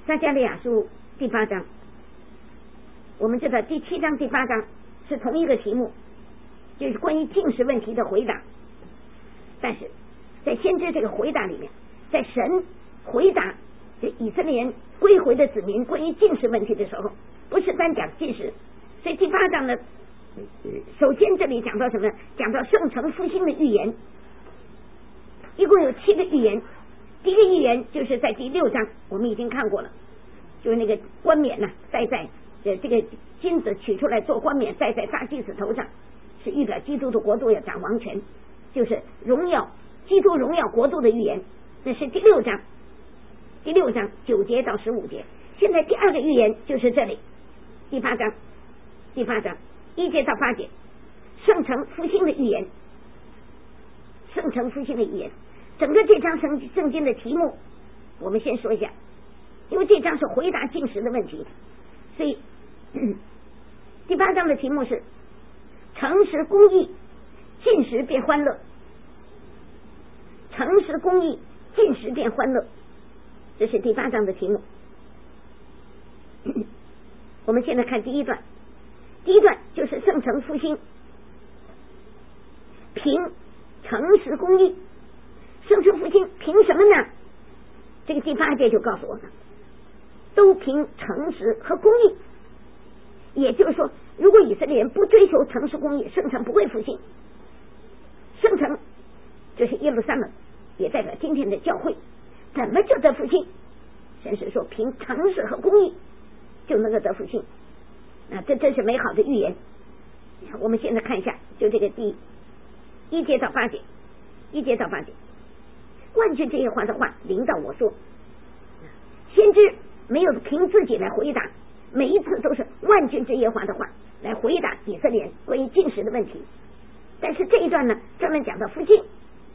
撒迦利亚书第8章，我们知道第7章第8章是同一个题目，就是关于禁食问题的回答。但是在先知这个回答里面，在神回答这以色列人归回的子民关于禁食问题的时候，不是单讲禁食。所以第8章呢，首先这里讲到什么？讲到圣城复兴的预言，一共有7个预言。第一个预言就是在第6章，我们已经看过了，就是那个冠冕呢，戴在这个金子取出来做冠冕，戴在大祭司头上，是预表基督的国度要掌王权，就是荣耀基督荣耀国度的预言。那是第6章9节到15节。现在第2个预言就是这里第8章1节到8节，圣城复兴的预言。圣城复兴的预言，整个这章圣经的题目我们先说一下，因为这章是回答禁食的问题，所以第8章的题目是诚实公义，禁食变欢乐。诚实公义，禁食变欢乐，这是第8章的题目。我们现在看第一段就是圣城复兴，凭诚实公义。圣城复兴凭什么呢？这个第8节就告诉我们，都凭诚实和公义。也就是说，如果以色列人不追求诚实公义，圣城不会复兴。圣城就是耶路撒冷，也代表今天的教会，怎么就得复兴？神是说凭诚实和公义就能够得复兴。这真是美好的预言。我们现在看一下，就这个第1节到8节，万军这些话的话领导我说，先知没有凭自己来回答，每一次都是万军这些话的话来回答以色列人关于禁食的问题。但是这一段呢，专门讲到复兴，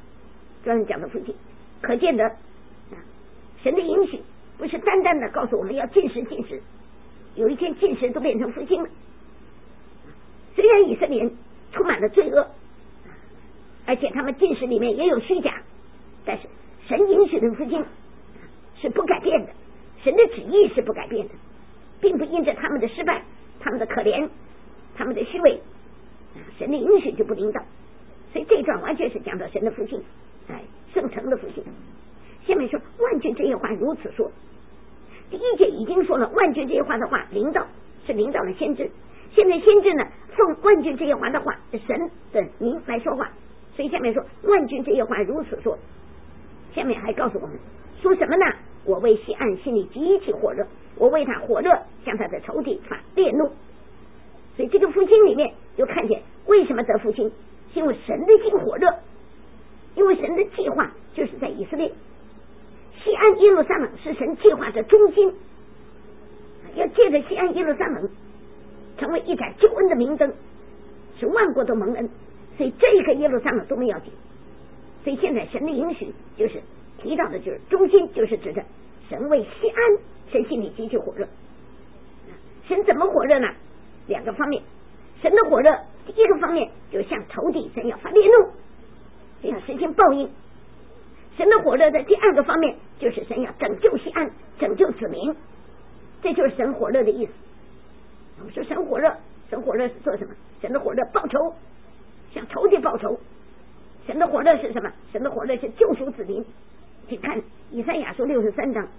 可见得神的允许不是单单的告诉我们要禁食，有一天禁食都变成复兴了。虽然以色列人充满了罪恶，而且他们禁食里面也有虚假，但是神允许的复兴是不改变的，神的旨意是不改变的，并不因着他们的失败，他们的可怜，他们的虚伪，神的允许就不领导。所以这一段完全是讲到神的复兴，圣城的复兴。下面说万军这些话如此说，第1节已经说了万军这些话的话领导了先知，现在先知呢奉万军这些话的话神的名来说话，所以下面说万军这些话如此说。下面还告诉我们说什么呢？我为西安心里极其火热，我为他火热，向他的仇敌发烈怒。所以这个复兴里面就看见为什么得复兴，是因为神的心火热，因为神的计划就是在以色列，西安耶路撒冷是神计划的中心，要借着西安耶路撒冷成为一盏救恩的明灯，使万国都蒙恩。所以这个耶路撒冷多么要紧。所以现在神的允许就是提到的，就是中心，就是指着神为西安，神心里极其火热。神怎么火热呢？2个方面。神的火热第一个方面就是向仇敌，神要发烈怒，神要实行报应。神的火热的第2个方面就是神要拯救西安，拯救子民，这就是神火热的意思。我们说神火热是做什么？神的火热报仇，向仇敌报仇。神的火热是什么？神的火热是救赎子民。请看以赛亚书63章，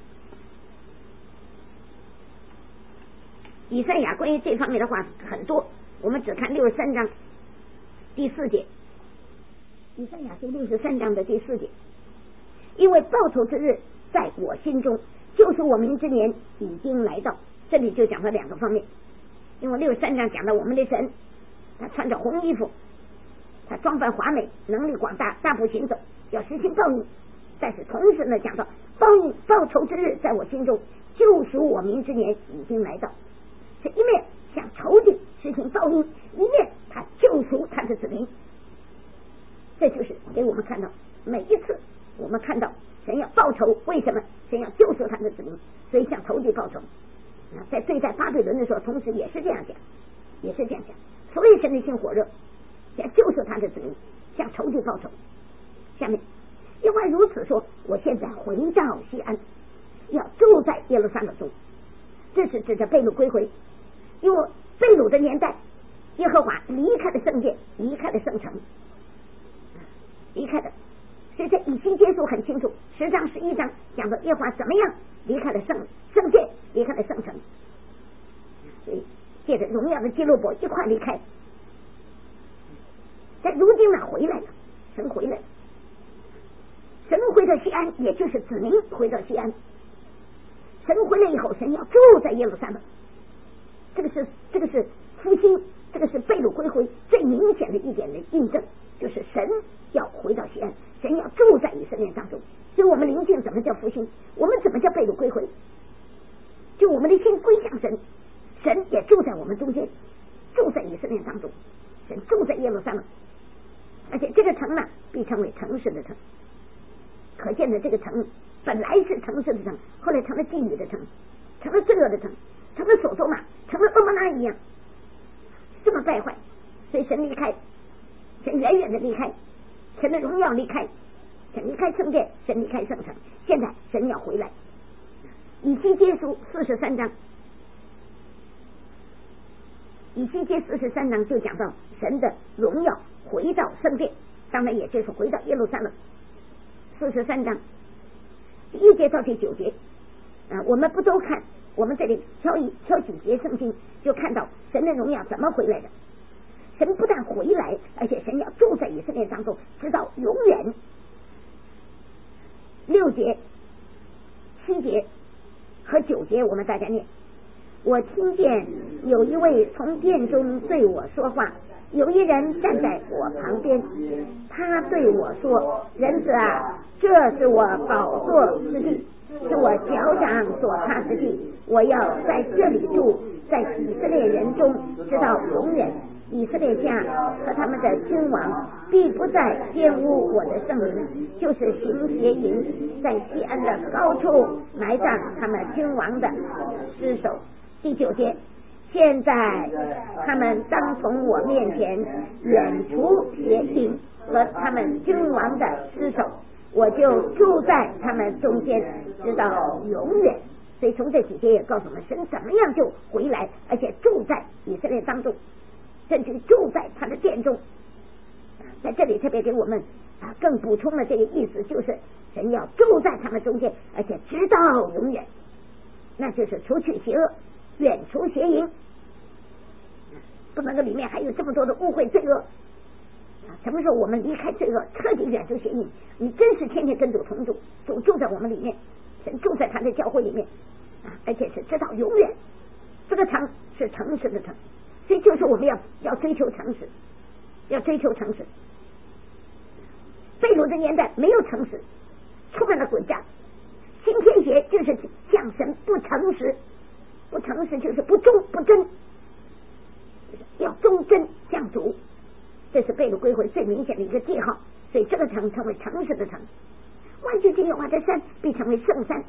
以赛亚关于这方面的话很多，我们只看63章第4节。以赛亚书63章的第4节，因为报仇之日在我心中，救赎我民之年已经来到。这里就讲到2个方面，因为63章讲到我们的神，他穿着红衣服，他装扮华美，能力广大，大步行走，要实行报应。但是同时呢，讲到报仇之日在我心中，救赎我民之年已经来到。是一面向仇敌实行报应，一面他救赎他的子民。这就是给我们看到，每一次我们看到神要报仇，为什么？神要救赎他的子民，所以向仇敌报仇。在对待巴比伦的时候，同时也是这样讲，所以神的心火热，想救赎他的子民，向仇敌报仇。下面耶和华如此说，我现在回到西安，要住在耶耶路撒冷中。这是指着被掳归回，因为被掳的年代，耶和华离开了圣殿，离开了圣城，离开的。所以这以西结书很清楚，10章11章讲到耶和华怎么样离开了圣殿，离开了圣城，所以借着荣耀的基路伯一块离开。在如今呢回来了，神回来了，神回到西安，也就是子民回到西安。神回来以后，神要住在耶路撒冷，这个是复兴，这个是被掳归回最明显的一点的印证，就是神要回到西安，神要住在以色列当中。所以我们灵性怎么叫复兴？我们怎么叫被掳归回？就我们的心归向神，神也住在我们中间，住在以色列当中，神住在耶路撒冷，而且这个城呢被称为城市的城，可见的这个城本来是城市的城，后来成了妓女的城，成了罪恶的城，成了所多玛，成了蛾摩拉一样，这么败坏。所以神离开，神远远的离开，神的荣耀离开，神离开圣殿，神离开圣城。现在神要回来。以西结书43章，以西结43章就讲到神的荣耀回到圣殿，当然也就是回到耶路撒冷。43章第1节到第9节我们不都看，我们这里挑几节圣经，就看到神的荣耀怎么回来的。神不但回来，而且神要住在以色列当中，直到永远。6节、7节和9节，我们大家念。我听见有一位从殿中对我说话，有一人站在我旁边，他对我说：人子啊，这是我宝座之地，是我脚掌所踏之地，我要在这里住，在以色列人中直到永远。以色列家和他们的君王必不再玷污我的圣名，就是行邪淫，在西安的高处埋葬他们君王的尸首。第9节，现在他们当从我面前远除邪淫和他们君王的尸首，我就住在他们中间直到永远。所以从这几节也告诉我们，神怎么样就回来，而且住在以色列当中，甚至住在他的殿中。在这里特别给我们更补充了这个意思，就是神要住在他们中间，而且直到永远，那就是除去邪恶，远除邪淫，不能够里面还有这么多的污秽罪恶。什么时候我们离开罪恶，彻底远除邪淫，你真是天天跟主同住，主住在我们里面，神住在他的教会里面而且是直到永远。这个城是诚实的城，所以就是我们要追求诚实，要追求诚实。被掳的年代没有诚实，充满了诡诈。新天邪就是向神不诚实，不诚实就是不忠不真，要忠贞向主，这是被掳归回最明显的一个记号。所以这个城成为诚实的城。万军之耶和华的山被称为圣山，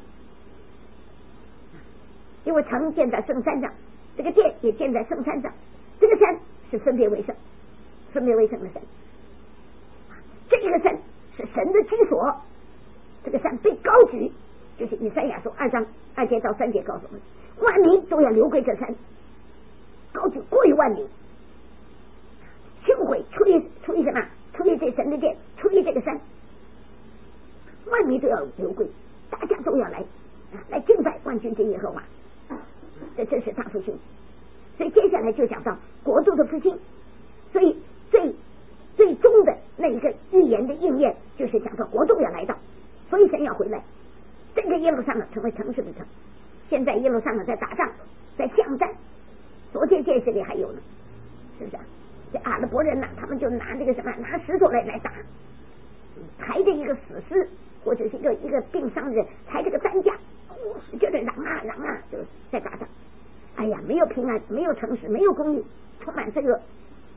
因为城建在圣山上，这个殿也建在圣山上，这个山是分别为圣的山。这个山是神的居所，这个山被高举，就是以赛亚书2章2节到3节告诉我们，万民都要流归这山，高举过于万民，凶毁出于什么？出于这神的殿，出于这个山，万民都要流归，大家都要来敬拜万军之耶和华，这真是大复兴。所以接下来就讲到国度的复兴，所以最终的那一个预言的应验，就是讲到国度要来到，所以神要回来。这个耶路撒冷成为城市的城，现在耶路撒冷在打仗，在巷战，昨天电视里还有呢，是不是这阿拉伯人他们就拿这个什么，拿石头来打，抬着一个死尸或者是一个病伤的人，抬这个担架，使劲的嚷啊，就在打仗。哎呀，没有平安，没有诚实，没有公义，充满罪恶，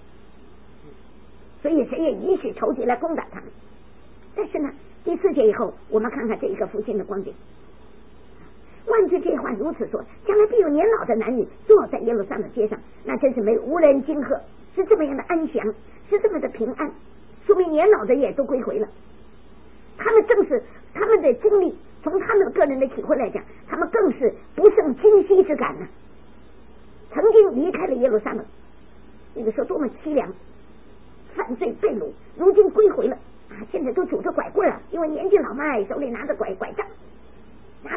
所以神也允许仇敌来攻打他们。但是呢，第4节以后，我们看看这一个复兴的光景。万军之耶和华如此说：将来必有年老的男女坐在耶路撒冷街上，那真是无人惊吓，是这么样的安详，是这么的平安，说明年老的也都归回了。他们正是他们的经历，从他们个人的体会来讲，他们更是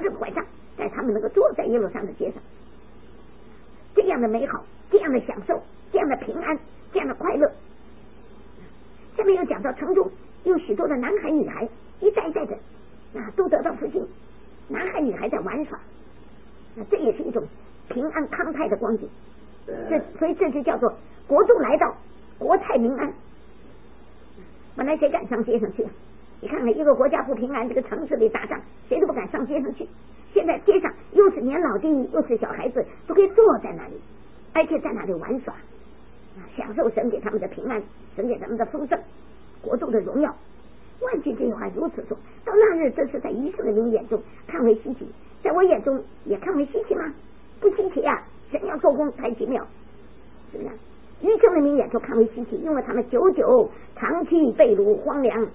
着拐杖，在他们能够坐在耶路撒冷的街上，这样的美好，这样的享受，这样的平安，这样的快乐。下面又讲到城中有许多的男孩女孩一代一代的都得到复兴，男孩女孩在玩耍，这也是一种平安康泰的光景。所以这就叫做国度来到，国泰民安。本来谁敢上街上去？你看看一个国家不平安，这个城市里打仗，谁都不敢上街上去。现在街上又是年老的，又是小孩子，都可以坐在那里，而且在那里玩耍，享受神给他们的平安，神给他们的丰盛，国度的荣耀。万军这句话如此说，到那日，这是在以色列民眼中看为稀奇，在我眼中也看为稀奇吗？不稀奇啊！神要做工太奇妙，是不是？以色列民眼中看为稀奇，因为他们久久长期被掳荒凉，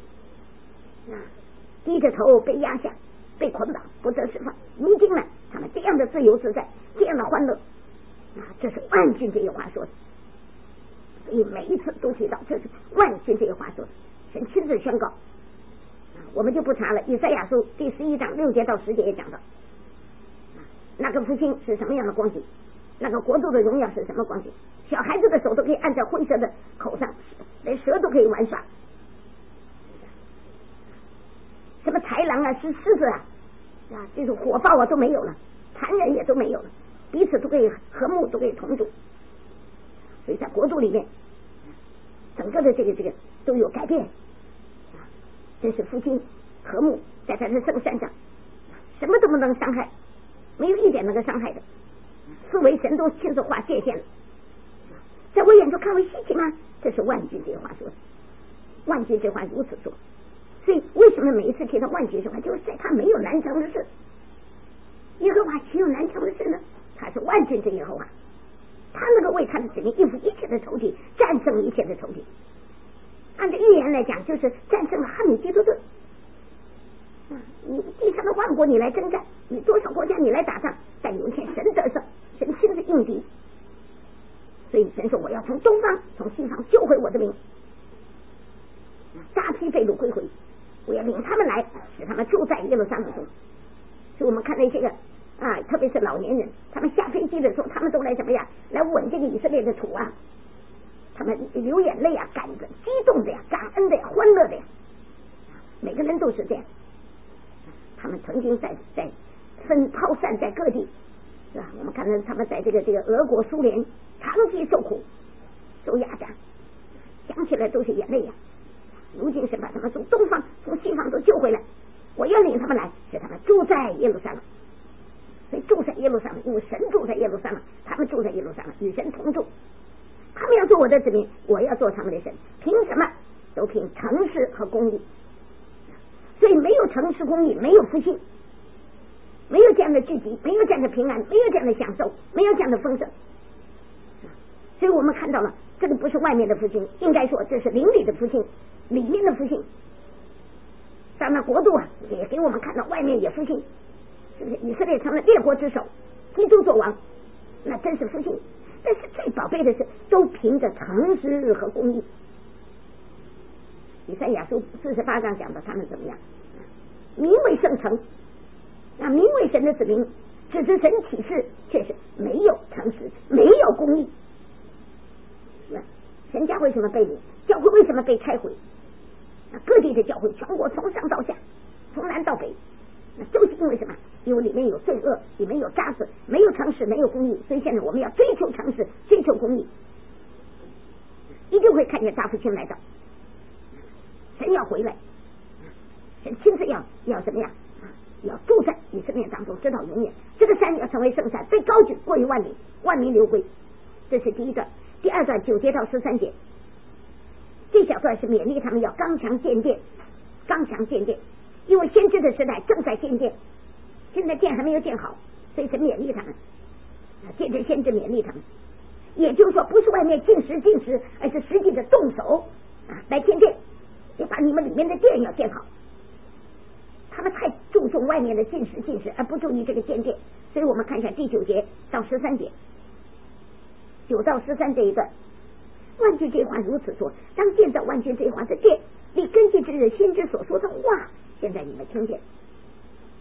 低着头被压下，被捆绑，不得释放。如今呢，他们这样的自由自在，这样的欢乐，这是万军这句话说的。所以每一次都提到，这是万军这句话说的，神亲自宣告。我们就不查了。以赛亚书第11章6节到10节也讲到，那个复兴是什么样的光景，那个国度的荣耀是什么光景。小孩子的手都可以按在灰蛇的口上，连蛇都可以玩耍，什么豺狼啊，是狮子啊，就是火爆啊都没有了，残忍也都没有了，彼此都可以和睦，都可以同住。所以在国度里面，整个的这个都有改变，这是复兴和睦，在他的圣山上，什么都不能伤害，没有一点能够伤害的，四维神都亲自划界限了。在我眼中看为稀奇吗？这是万军这话说的，万军这话如此说。所以为什么每一次提到万军这话，就是在他没有难成的事。耶和华岂有难成的事呢？他是万军之耶和华，他能够为他的子民应付一切的仇敌，战胜一切的仇敌。按照预言来讲，就是战胜了哈米基多顿。你地上的万国你来征战，你多少国家你来打仗，但有一天神得胜，神亲自应敌。所以神说，我要从东方从西方救回我的民，大批被掳归回，我要领他们来，使他们住在耶路撒冷中。所以我们看那些个特别是老年人，他们下飞机的时候，他们都来怎么样，来吻这个以色列的土啊，他们流眼泪啊，激动的呀，感恩的呀，欢乐的呀，每个人都是这样。他们曾经在抛散在各地，是吧？我们看到他们在这个俄国苏联长期受苦受压榨，想起来都是眼泪呀。如今是把他们从东方从西方都救回来，我要领他们来，使他们住在耶路撒冷。所以住在耶路撒冷，因为神住在耶路撒冷，他们住在耶路撒冷，与神同住。他们要做我的子民，我要做他们的神。凭什么？都凭诚实和公义。所以没有诚实公义，没有复兴，没有这样的聚集，没有这样的平安，没有这样的享受，没有这样的丰盛。所以我们看到了，这个不是外面的复兴，应该说这是灵里的复兴，里面的复兴。当然国度也给我们看到外面也复兴，是不是？以色列成了列国之首，基督做王，那真是复兴。但是最宝贝的是，都凭着诚实和公义。以赛亚书48章讲的他们怎么样？名为圣城，名为神的子民，只是神启示，却是没有诚实，没有公义。神家为什么被掳？教会为什么被拆毁？各地的教会，全国从上到下，从南到北，那都是因为什么？因为里面有罪恶，里面有渣子，没有诚实，没有公义。所以现在我们要追求诚实，追求公义，一定会看见大复兴来到。神要回来，神亲自要怎么样？要住在以色列当中，直到永远。这个山要成为圣山，被高举过于万里，万民流归。这是第一段。第二段9节到13节，这小段是勉励他们要刚强建殿，刚强建殿，因为先知的时代正在建殿，现在殿还没有建好，所以是勉励他们，借着先知勉励他们。也就是说，不是外面进食，而是实际的动手来建殿，要把你们里面的殿要建好。他们太注重外面的进食，而不注意这个建殿。所以我们看一下第9节到13节，9到13这一段，万军这一话如此说，当建造万军这一话的殿，立根基之日先知所说的话，现在你们听见。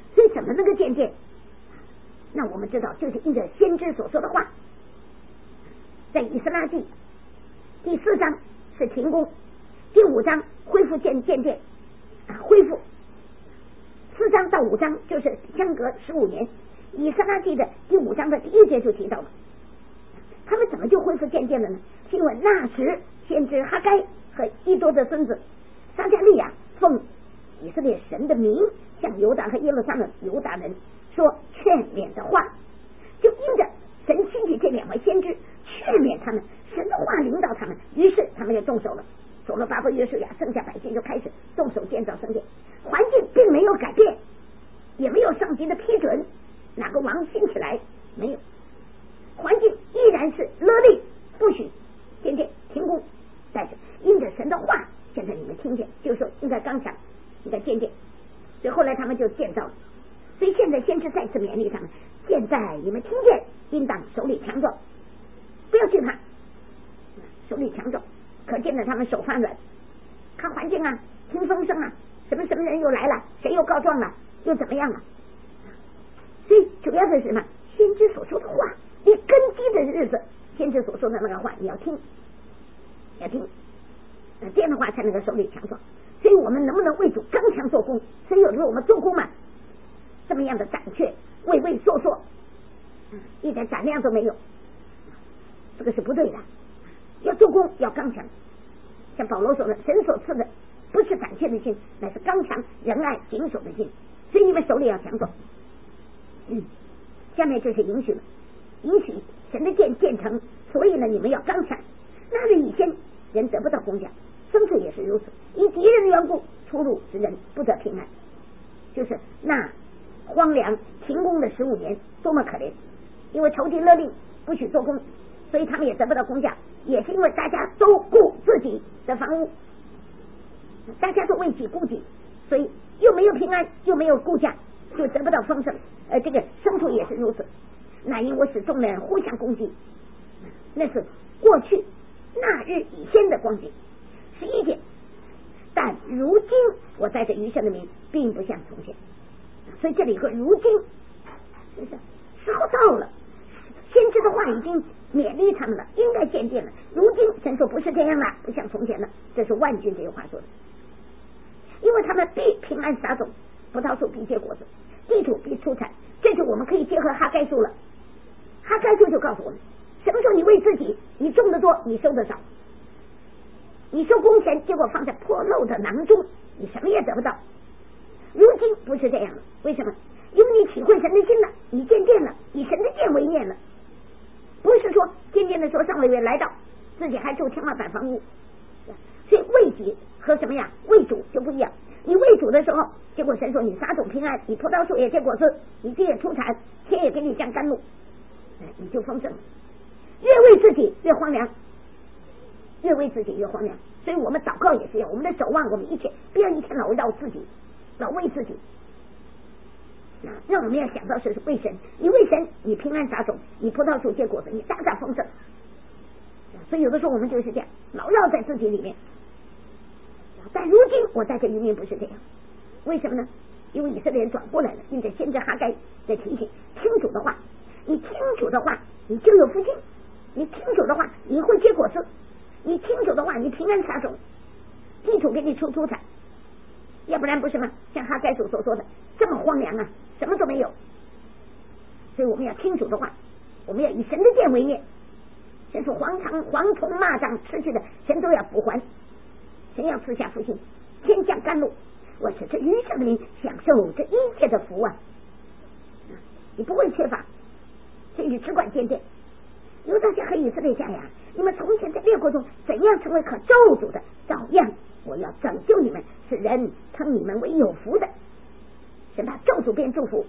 所以怎么能够渐渐？那我们知道，就是应着先知所说的话，在以斯拉记第4章是停工，第5章恢复渐渐恢复，4章到5章就是相隔15年。以斯拉记的第5章的第1节就提到了，他们怎么就恢复渐渐了呢？是因为那时先知哈该和伊多的孙子撒迦利亚奉以色列神的名向犹大和耶路撒冷犹大人说劝勉的话，就因着神兴起这2位先知劝勉他们，神的话领导他们，于是他们就动手了。走了8个约书亚，剩下百姓就开始动手建造圣殿，环境并没有改变，也没有上级的批准，哪个王兴起来没有，环境依然是勒令不许建殿停工，但是因着神的话，现在你们听见就说应该刚强，应该建殿，所以后来他们就建造了。所以现在先是再次勉励他们，现在你们听见应当手里强壮，不要惧怕，手里强壮，可见的他们手发软，看环境啊，听风声啊，什么人又来了，谁又告状了，又怎么样了。所以主要的是什么？先知所说的话，你根基的日子，先知所说的那个话你要听，这样的话才能够手里强壮。所以我们能不能为主刚强做工？所以有时候我们做工嘛，这么样的胆怯畏畏缩缩，一点胆量都没有，这个是不对的。要做工要刚强，像保罗说的，神所赐的不是胆怯的心，乃是刚强仁爱谨守的心。所以你们手里要强壮。下面就是允许了，允许神的殿建成，所以呢你们要刚强。那是以前人得不到工价，牲畜也是如此，以敌人的缘故出入之人不得平安。就是那荒凉停工的15年多么可怜，因为仇敌勒令不许做工，所以他们也得不到工价，也是因为大家都顾自己的房屋，大家都为己顾己，所以又没有平安又没有顾价，就得不到丰盛。这个牲畜也是如此。那因我使众人互相攻击，那是过去那日以先的光景。11节，但如今我在这余生的名并不像从前。所以这里有个如今，是不是时候到了？先知的话已经勉励他们了，应该渐渐了。如今神说不是这样了，不像从前了。这是万军这句话说的，因为他们必平安撒种，葡萄树必结果子，地土必出产。这就我们可以结合哈该书了。哈该书就告诉我们，什么时候你为自己，你种的多，你收的少，你收工钱，结果放在破漏的囊中，你什么也得不到。如今不是这样了，为什么？因为你体会神的心了，你渐渐了，以神的殿为念了，不是说渐渐的说上个月来到自己还住天花板房屋。所以为己和什么呀？为主就不一样。你为主的时候，结果神说你撒种平安，你葡萄树也结果子，你地也出产，天也给你降甘露，你就丰盛了。越为自己越荒凉，越为自己越荒凉。所以我们祷告也是要，我们的守望，我们一切不要一天老绕自己，老为自己。让我们要想到是为神，你为神，你平安撒种，你葡萄树结果子，你大大丰盛。所以有的时候我们就是这样，老绕在自己里面。但如今我在这一面不是这样，为什么呢？因为以色列人转过来了，因着先知哈该的提醒，听主的话，你听主的话，你就有福气；你听主的话，你会结果子；你听主的话，你平安撒种，地土给你出产。要不然不是吗？像哈该所说的，这么荒凉啊，什么都没有。所以我们要听主的话，我们要以神的殿为念。神说蝗虫蚂蚱吃去的，神都要补还。神要赐下福星，天降甘露，我使这余生的民享受这一切的福啊！你不会缺乏，所以你只管坚定。犹大家和以色列家呀，你们从前在列国中怎样成为可咒诅的，照样我要拯救你们，使人称你们为有福的。神把咒诅变祝福。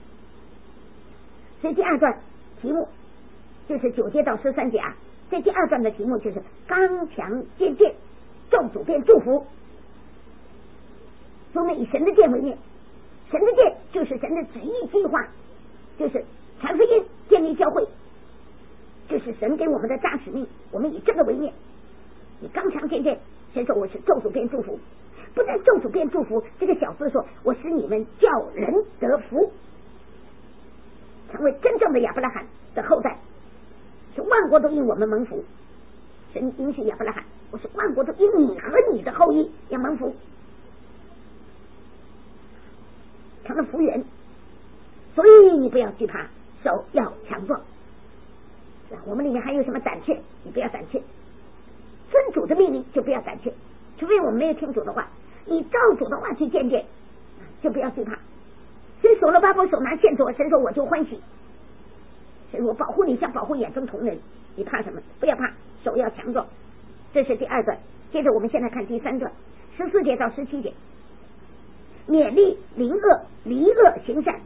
所以第二段题目就是9节到13节啊，这第二段的题目就是刚强坚定。咒诅变祝福，所以我们以神的殿为念。神的殿就是神的旨意计划，就是传福音建立教会，这是神给我们的大使命，我们以这个为念。你刚强坚定，神说我是咒诅变祝福， 不但咒诅便祝福。这个小字说，我使你们叫人得福，成为真正的亚伯拉罕的后代，是万国都因我们蒙福。神应许亚伯拉罕，我是万国都因你和你的后裔要蒙福，成了福源。所以你不要惧怕，手要强壮。我们里面还有什么胆怯？你不要胆怯，遵主的命令就不要胆怯，除非我们没有听主的话，你照主的话去见见，就不要惧怕。所以所罗巴伯手拿线索，神说我就欢喜，神说我保护你像保护眼中瞳人，你怕什么？不要怕，手要强壮。这是第二段。接着我们现在看第三段，14节到17节，勉励邻恶，离恶行善。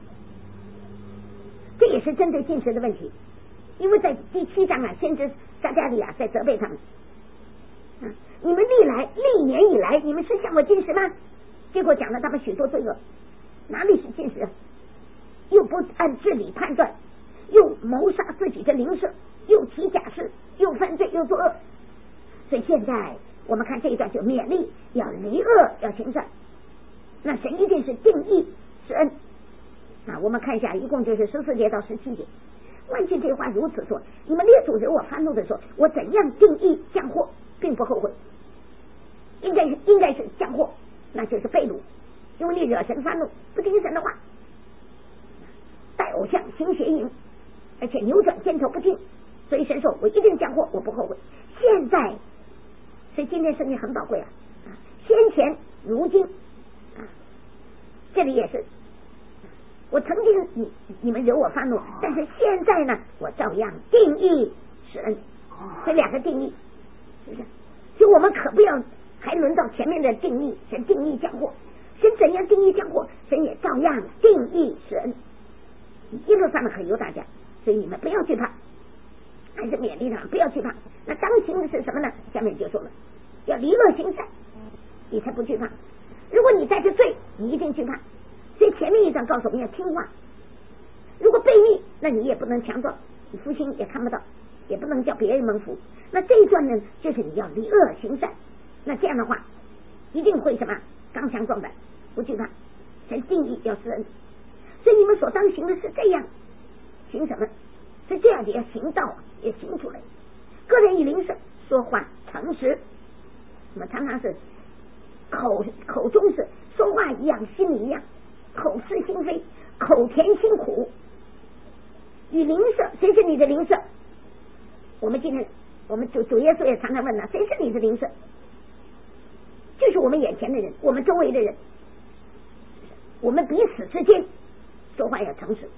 这也是针对禁食的问题，因为在第7章啊，先知撒迦利亚在责备他们，你们历年以来，你们是向我禁食吗？结果讲了他们许多罪恶，哪里是禁食啊？又不按治理判断，又谋杀自己的邻舍，又起假誓，又犯罪，又作恶。所以现在我们看这一段，就勉励要离恶，要行善。那神一定是定义施恩。我们看一下，一共就是14节到17节。万军这话如此说，你们列祖惹我发怒的时候，我怎样定义降祸，并不后悔。应该是降祸，那就是被掳，因为你惹神发怒，不听神的话，拜偶像，行邪淫，而且扭转肩头不听，所以神说我一定降祸，我不后悔。现在，所以今天圣经很宝贵啊，先前如今这里也是。我曾经你们惹我发怒，但是现在呢，我照样定义施恩。这两个定义，是不是？所以我们可不要还轮到前面的定义，神定义降祸，神怎样定义降祸，神也照样定义施恩。耶路撒冷和犹大家，所以你们不要惧怕，还是勉励他们不要惧怕。那当行的是什么呢？下面就说了，要离恶行善，你才不惧怕。如果你带着罪，你一定惧怕。所以前面一段告诉我们要听话，如果悖逆，那你也不能强壮，你福星也看不到，也不能叫别人蒙福。那这一段呢，就是你要离恶行善，那这样的话一定会什么刚强壮胆，不惧怕。神定义要施恩，所以你们所当行的是这样行什么？是这样的，要行道，也行出来。个人以灵舍说话诚实，我们常常是口中是说话一样，心里一样，口是心非，口甜心苦。与邻舍，谁是你的邻舍？我们今天我们主耶稣也常常问了，谁是你的邻舍？就是我们眼前的人，我们周围的人，我们彼此之间说话要诚实，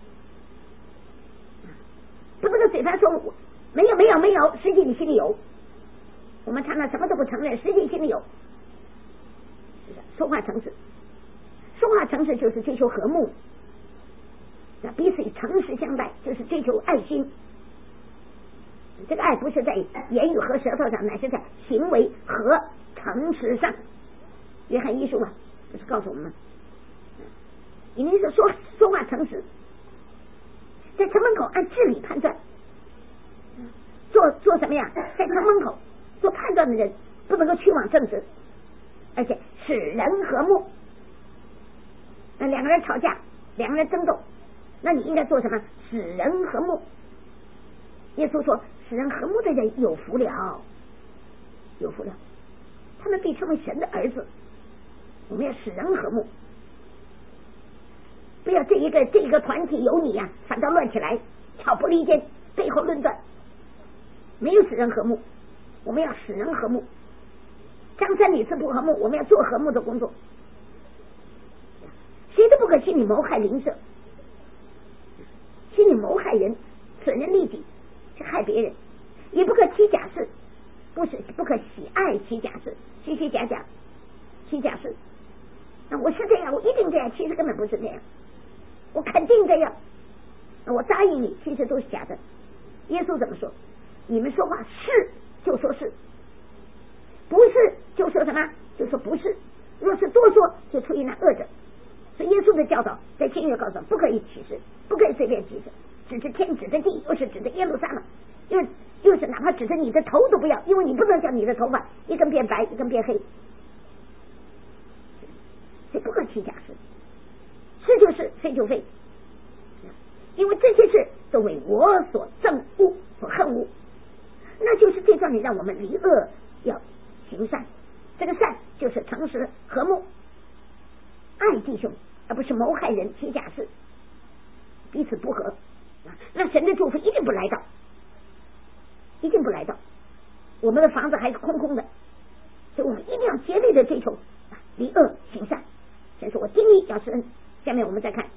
不能够嘴巴说没有，实际你心里有。我们常常什么都不承认，实际心里有。说话诚实，说话诚实就是追求和睦，彼此以诚实相待，就是追求爱心。这个爱不是在言语和舌头上，乃是在行为和诚实上。约翰一书啊，不是告诉我们，你那是说话诚实，在城门口按治理判断，做什么呀？在城门口做判断的人不能够屈枉正直，而且使人和睦。那两个人吵架，两个人争斗，那你应该做什么？使人和睦。耶稣说，使人和睦的人有福了，有福了，他们被称为神的儿子。我们要使人和睦，不要这一个团体有你呀，反倒乱起来，挑拨离间，背后论断，没有使人和睦。我们要使人和睦，张三李四不和睦，我们要做和睦的工作。谁都不可心里谋害邻舍，心里谋害人，损人利己，是害别人；也不可起假誓，不可喜爱起假誓，虚假假，起假誓。那我是这样，我一定这样，其实根本不是这样。我肯定这样，我答应你，其实都是假的。耶稣怎么说？你们说话是就说是，不是就说什么？就说不是。若是多说，就出于那恶者。所以耶稣的教导在新约告诉不可以起誓，不可以随便起誓，指着天指着地，又是指着耶路撒冷，又是哪怕指着你的头都不要，因为你不能叫你的头发一根变白一根变黑。 废就废，因为这些事都为我所憎恶所恨恶，那就是这段里让我们离恶要行善，这个善就是诚实和睦，爱弟兄，而不是谋害人起假事，彼此不和，那神的祝福一定不来到，一定不来到，我们的房子还是空空的，所以我们一定要竭力的追求离恶行善，这是我第一要施恩。下面我们再看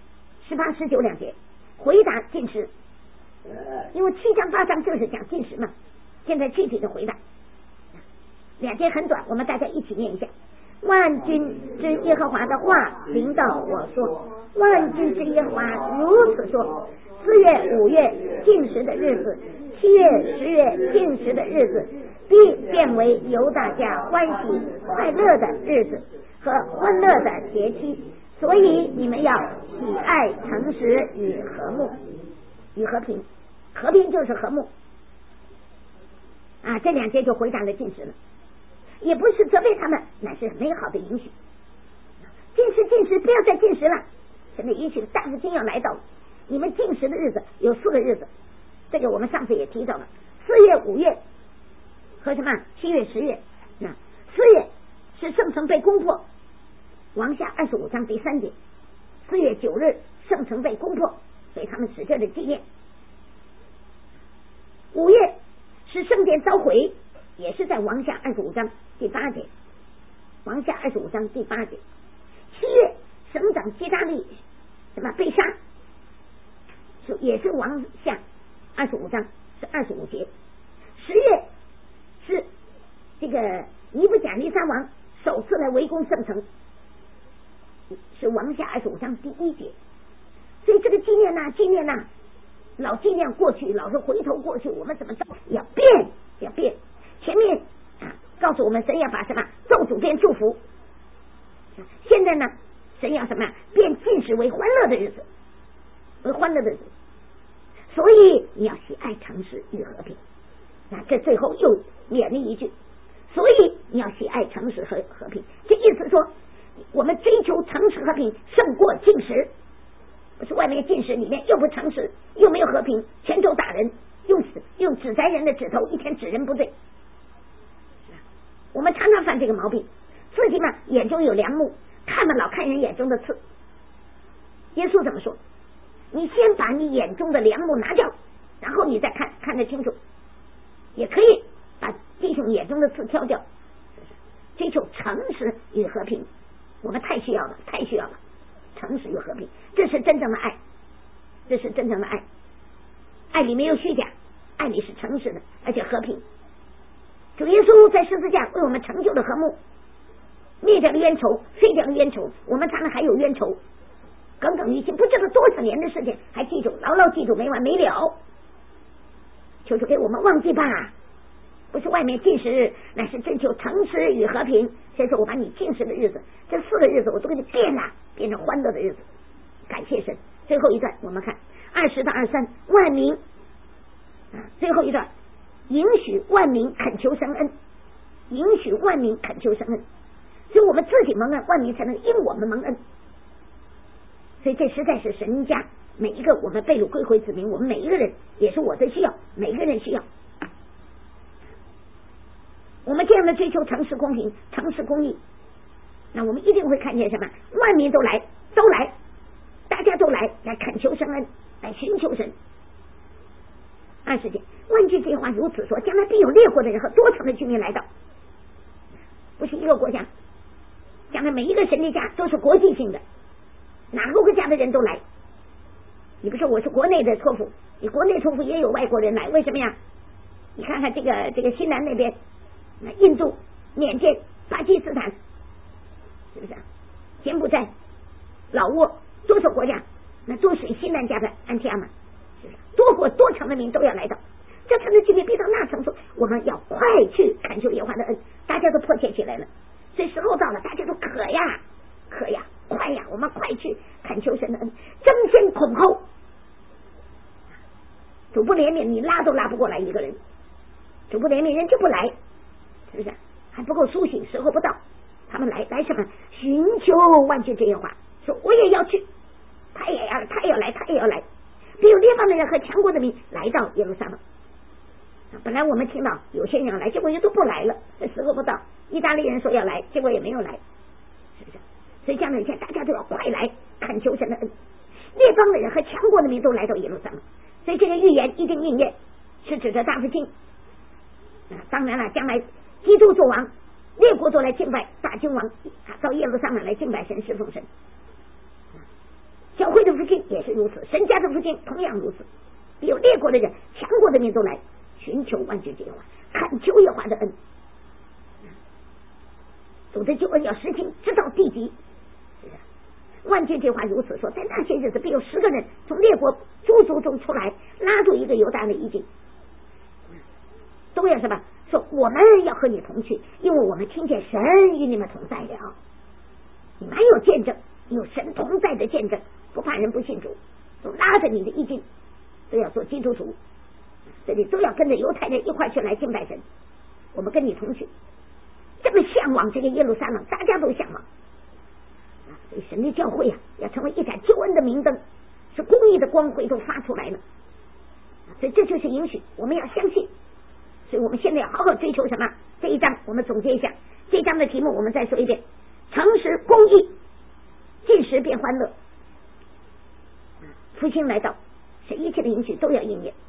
18、19两节，回答禁食，因为7章8章就是讲禁食嘛，现在具体的回答两节很短，我们大家一起念一下。万军之耶和华的话临到我说，万军之耶和华如此说，4月5月禁食的日子，7月10月禁食的日子，必变为犹大家欢喜快乐的日子和欢乐的节期，所以你们要喜爱诚实与和睦与和平，和平就是和睦啊！这两节就回答了禁食了，也不是责备他们，乃是美好的允许。禁食不要再禁食了，现在允许大复兴要来到，你们禁食的日子有4个日子，这个我们上次也提到了，4月5月和什么7月10月。4月是圣城被攻破，王下25章第3节，4月9日圣城被攻破，所以他们使这的纪念。5月是圣殿遭毁，也是在王下25章第8节，王下25章第8节。7月省长基大利什么被杀，也是王下25章是25节。10月是这个尼布甲尼撒王首次来围攻圣城，是王下25章第1节。所以这个纪念老纪念过去，老是回头过去，我们怎么着要变，要变。前面告诉我们神要把什么咒诅变祝福，现在呢神要什么变禁食为欢乐的日子，为欢乐的日子，所以你要喜爱诚实与和平。那这最后又勉励一句，所以你要喜爱诚实和和平，这意思说我们追求诚实和平胜过禁食，不是外面禁食里面又不诚实又没有和平，拳头打人，用指摘人的指头，一天指人不对。我们常常犯这个毛病，自己嘛眼中有梁木，老看人眼中的刺。耶稣怎么说？你先把你眼中的梁木拿掉，然后你再看得清楚。也可以把弟兄眼中的刺挑掉，追求诚实与和平，我们太需要了，诚实与和平，这是真正的爱，这是真正的爱。爱里没有虚假，爱里是诚实的，而且和平。主耶稣在十字架为我们成就了和睦，灭掉了冤仇，废掉了冤仇，我们常常还有冤仇，耿耿于心，不知道多少年的事情，还记住，牢牢记住，没完没了。求主给我们忘记吧，不是外面禁食，乃是追求诚实与和平。所以说我把你禁食的日子，这4个日子我都给你变了，变成欢乐的日子，感谢神。最后一段我们看20到23，万民最后一段，允许万民恳求神恩，允许万民恳求神恩，所以我们自己蒙恩，万民才能因我们蒙恩。所以这实在是神家每一个我们被掳归回子民，我们每一个人也是我的需要，每一个人需要。我们这样的追求诚实公平、诚实公义，那我们一定会看见什么？万民都来，大家都来恳求神恩，来寻求神。20节，万军之话如此说，将来必有列国的人和多城的居民来到，不是一个国家，将来每一个神的家都是国际性的，哪个国家的人都来。你不说我是国内的托付，你国内托付也有外国人来，为什么呀？你看看这个西南那边，印度、缅甸、巴基斯坦，是不是？柬埔寨、老挝，多少国家？那都属于西南家的安提阿嘛，是不是？多国多城的民都要来到，这城的居民必到那城说，我们要快去恳求耶和华的恩，大家都迫切起来了。所以时候到了，大家都渴呀，快呀，我们快去恳求神的恩，争先恐后。主不怜悯，你拉都拉不过来一个人，主不怜悯人就不来，是不是？还不够苏醒，时候不到，他们来什么？寻求万军之耶和华，说我也要去， 他也要来。比如列邦的人和强国的民来到耶路撒冷。本来我们听到有些人要来，结果又都不来了，这时候不到。意大利人说要来，结果也没有来，是不是？所以这样的一天，大家都要快来恳求神的恩。列邦的人和强国的民都来到耶路撒冷，所以这个预言一定应验，是指着大复兴。当然了，将来基督做王，列国都来敬拜大君王，到耶路撒冷来敬拜神，侍奉神。教会的复兴也是如此，神家的复兴同样如此。有列国的人、强国的民都来寻求万军之耶和华，恳求耶和华的恩。主的救恩要实行，直到地极。万军之耶和华如此说，在那些日子必有10个人从列国诸族中出来，拉住一个犹大的衣襟，都要什么？说我们要和你同去，因为我们听见神与你们同在了。你们有见证，有神同在的见证，不怕人不信主，都拉着你的衣襟，都要做基督徒，这里都要跟着犹太人一块去来敬拜神。我们跟你同去，这么向往这个耶路撒冷，大家都向往。所以神的教会要成为一盏救恩的明灯，是公义的光辉都发出来了。所以这就是应许，我们要相信。所以我们现在要好好追求什么？这一章我们总结一下，这一章的题目我们再说一遍：诚实、公义，进食便欢乐。复兴来到，是一切的应许都要应验。